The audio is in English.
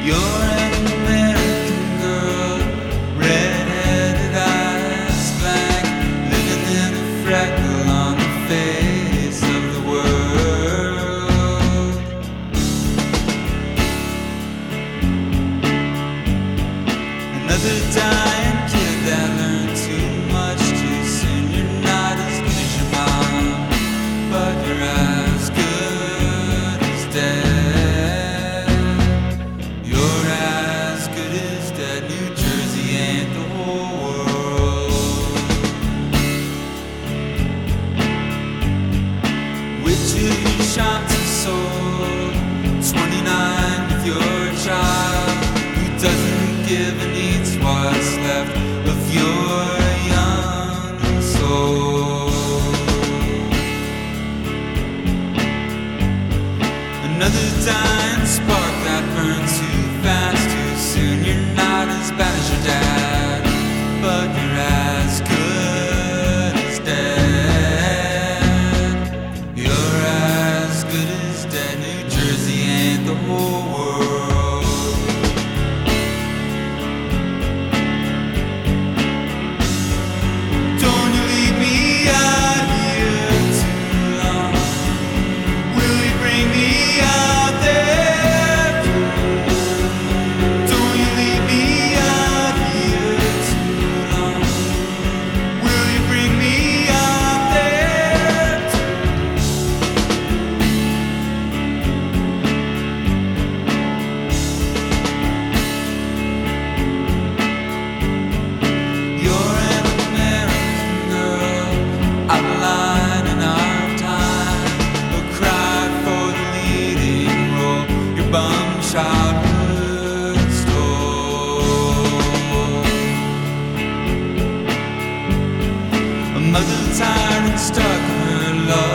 You're an American girl, red-headed eyes, black, living in a freckle on the face of the world. Another dying kid that learned too much too soon. You're not as good as your mom, but you're as good as dead. You're as good as dead. New Jersey ain't the whole world. Which of you shops are sold? 29 with your child who doesn't give and eats what's left of your young soul. Another dying spark that burns too fast too soon. You're not as bad as your dad, but you're as good as dead. You're as good as dead. New Jersey ain't the whole world. Don't you leave me out here too long. Will you bring me out there? Don't you leave me out here too long. Will you bring me out there? You're an American girl, outline in our time, a cry for the leading role. Your bum childhood stole. A mother tired and stuck in her love.